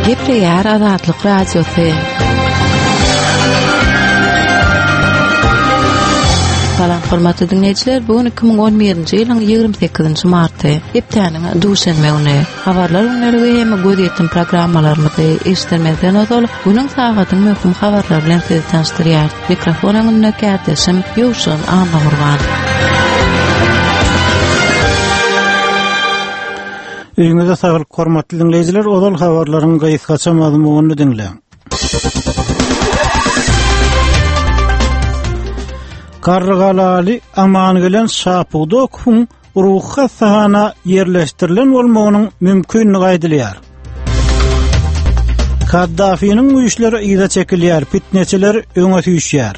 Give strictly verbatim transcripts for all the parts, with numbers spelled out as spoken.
Gepleýär Azatlyk Radiosy. Salam hormatly dinleyijiler, bugün iki bin on birinji ýylyň ýygrimi sekizinji marty, hepdeniň duşanma güni. Habarlar günleri hem göz ýetdim programmalarymyzy eşitmezden ozal, günüň sagatyň möhüm habarlar bilen sizi tanıştyrýar. Mikrofonyň önüne käteşim Ýowşan Anamurgan. Öňüňizde saglyk hormatly dinleyijiler, ozal habarlaryň gaýsgaça mazmunyny dinleň. Garrygaly aman gelen şapyda okun ruha sahana yerleştirilen bolmagynyň mümkinligi aýdylýar. Kaddafiýanyň güýçleri ýyda çekilýär, fitneçiler öňe süýşýär.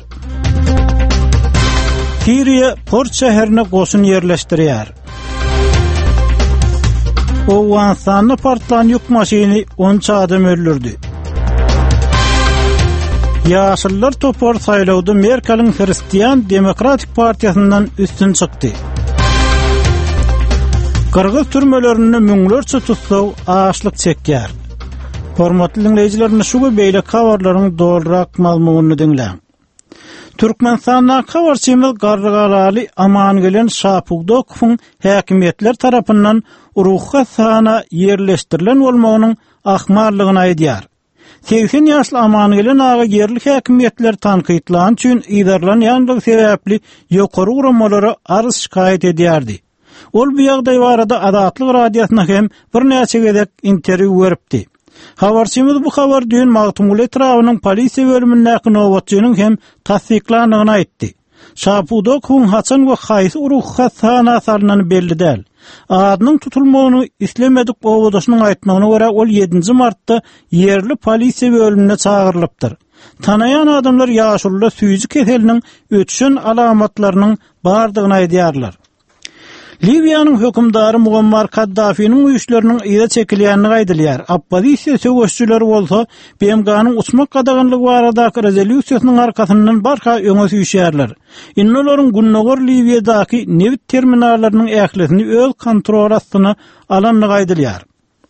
Siriýa Port şäherine goşun yerleşdirýär. Owgaňstanda partlan ýük maşyny on adam öldürdi. Ýaşylar topar saýlawda Merkel'in Hristiyan Demokratik Partiýasyndan üstün çykdy. Kırgız türmelerinde müňlerçe tutsaw açlyk çekýär. Hormatly dinleyijiler, şu beýle habarlaryň dolrak mazmunyny dinleň. Türkmenistanda habarçymyz Garrygaly aman gelen Şapugdokowyň häkimetler tarapyndan ruha sahana yerleşdirilen bolmagynyň ahmarlygyny aýdýar. seksen ýaşly aman gelen aga yerli häkimetler tanqytlan üçin idarlan ýanlyk sebäpli ýokary uramalary arz şikaýet edýärdi. Ol bu ýagdaý barada Azatlyk Radiosyna hem bir näçe gezek interwiu beripdi. Habarçymyz bu habar dün Magtumul etrawynyň polisiýa bölüminiň nowatçynyň hem tasdiklandygyny aýtdy. Şapugdokowyň haçan we haýsy ruha sahana salynan belli däl. Adynyň tutulmagyny islemedik owadyşynyň aýtmagyna görä ol ýedinji martda yerli polisiýa bölümine çağırlypdyr. Tanaýan adamlar ýaşulda süýji keseliniň ötüşen alamatlarynyň bardygyny aýdýarlar. Libyanyň hökümdary Muammar Kaddafiýanyň güýçleriniň ýyda çekilýänini aýdylýar. Oppozisiýa söwüşçüleri bolsa, B M G'nyň uçmak gadaganlygy baradaky rezolýusiýasynyň arkasyndan barha öňe süýşýärler. Innolaryň günnäger Libyadaky neft terminallarynyň ählesini öz kontrol astyna alanlygy aýdylýar.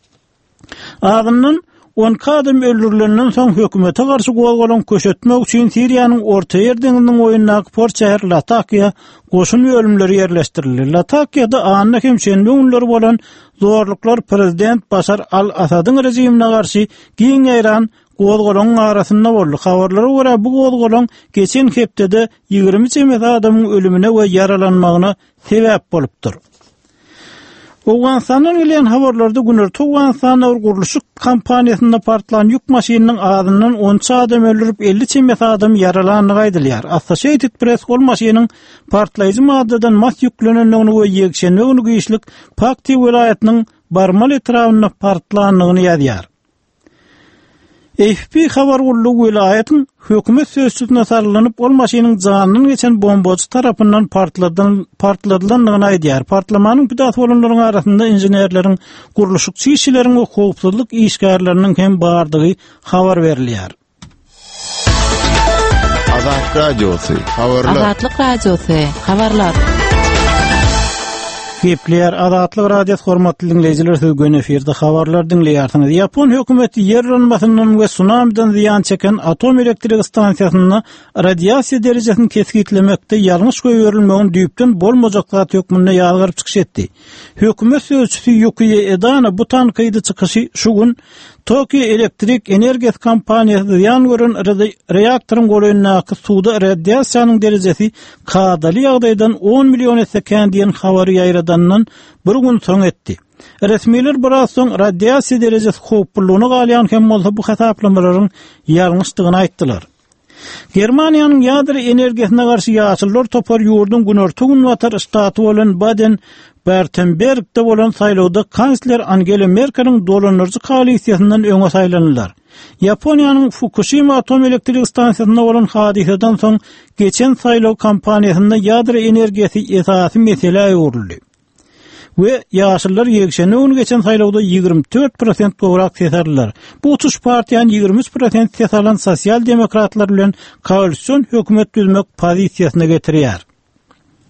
Adamdan on kadam öldürilenden soň hökümete garşy gowgalan köşetmek üçin Siriýanyň Orta Ýer deňiziniň oýundaky Port şäher Latakiýa goşun bölümleri yerleşdirildi. Latakiýada anna hem şenbe günleri bolan zorluklar prezident Başar al-Asadyň rejimine garşy giň ýaran gowgalan arasynda boldy. Habarlara görä bu gowgalan geçen hepdede ýygrimi çemet adamyň ölümine we yaralanmagyna sebäp bolupdyr. Owgaňstanyň gelen habarlarda günler Owgaňstanda guruluşyk kampaniýasynda partlan ýük maşynynyň adyndan on adam öldürip elli çemet adam yaralandygy aýdylýar. Associated Press ol maşynyň partlaýjy maddadan mas ýüklenenligini we ýekşenligini güýçlik Pakti welaýatynyň Barmal etrawyna partlandygyny ýazýar. F B habar guruluşy welaýatyň hökümet sözçüsine sarylanyp ol maşynyň janyny geçen bombaçy tarapyndan partladan partladylandygyny aýdýar. Partlamanyň pidat bolanlaryň arasynda injenerleriň, guruluşyk çyşçyleriň we howpsuzlyk işgärleriniň hem bardygy habar berilýär. Azatlyk Radiosy, habarlar. Azatlyk Radiosy, habarlar. Gepleýär Azatlyk Radiosy hormatly dinleyijiler, söýgün eferde habarlar dinleýärsiňiz. Ýapon hökümeti yer ýanmasynyň we tsunamidan ziýan çeken atom elektrik stansiýasyny radiasiýa derejesini keskitlemekde ýalňyş goýberilmegin düýpden bolmajaklygy hökmüne ýazyp çykyş etdi. Hökümet sözçüsü Yukiya Edana bu tanqydy çykyşy şu gün Tokyo Elektrik Energiýa Kompaniýasy ýan gören reaktoryň goýundaky suwda radiasiýanyň derejesi kadaly ýagdaýdan on million etken diýen habary ýaýradandan bir gün soň etdi. Resmiler biraz soň radiasiýa derejesi howplulygyny galýan hem bolsa bu hasaplamalaryň ýalňyşdygyny aýtdylar. Germaniýanyň ýadry energiýasine garşy ýaşylar topar ýurdun günorta watar ştaty bolan Baden Württembergde bolan saýlawda kansler Angela Merkel'in dolanırcı koalisiýasyndan öňe saýlandylar. Yaponiýanyň Fukushima atom elektrik stansiýasynda bolan hadiseden soň geçen saýlaw kampaniýasynda ýadry energiýasy esasy mesele ýuruldy. We ýaşylar ýekşeni onu geçen saýlawda ýygrimi dört prosent gowrak seserdiler. Bu otuz partiýanyň ýygrimi üç prosent sesalan sosial demokratlar bilen koalisiýon hökümet düzmek pozisiýasyna getirýär.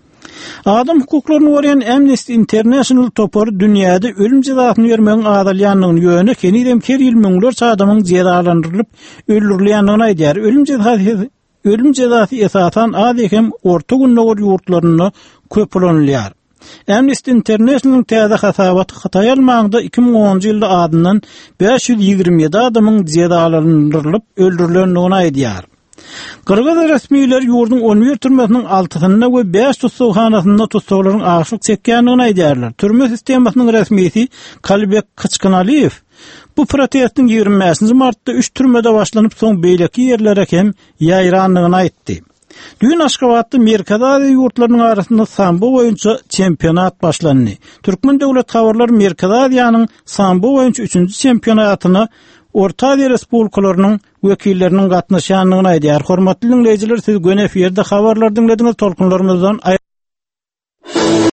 Adam hukuklaryny gorayan Amnesty International topory dünýäde ölüm jazasyny bermegiň adalýanlygyny ýöne kenidem her ýyl müňlerçe adamyň jazalandyrylyp öldürilýändigini aýdýar. Ölüm jazasy ölüm jazasy esasan adekem orta günnäger ýurtlaryny köpülenýär. Amnesty International täze hasabaty Hatay almagynda iki ming onuncu ýylda adından beş yüz ýigirme ýedi adamyň jazalandyrylyp öldürilendigini aýdýar. Kırgız resmiler yurdun on bir türmesinin altısyna we beş tutsuhanasyna tutsaglaryň aşyk çekýändigini aýdýarlar. Türme sistemasynyň resmisi Kalbek Kıçkınaliyev bu protestin ýigirmesinde martda üç türmede başlanyp soň beýleki ýerlere hem ýaýranlygyny aýtdy. Dün Aşgabatda Merkez Aziýa ýurtlarynyň arasynda sambo boýunça çempionat başlandy. Türkmen döwlet habarlar Merkez Aziýanyň sambo boýunça üçünçi çempionatyna Orta Aziýa respublikalarynyň wekilleriniň gatnaşýanlygyny aýdýar. Hormatly dinleýijiler, siz göne eferde habarlar dinlediňiz, tolkunlarymyzdan